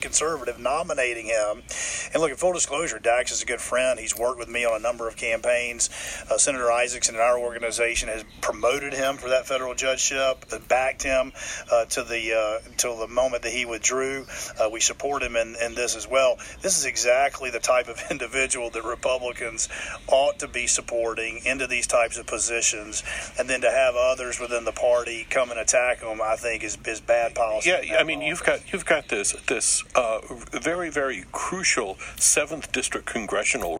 conservative, nominating him. And look, in full disclosure, Dax is a good friend. He's worked with me on a number of campaigns. Senator Isaacson in our organization has promoted him for that federal judgeship, backed him till the moment that he withdrew. We support him in this as well. This is exactly the type of individual that Republicans ought to be supporting into these types of positions, and then to have others within the party come and attack them, I think is bad policy. Yeah, I mean, you've got this very, very crucial 7th District congressional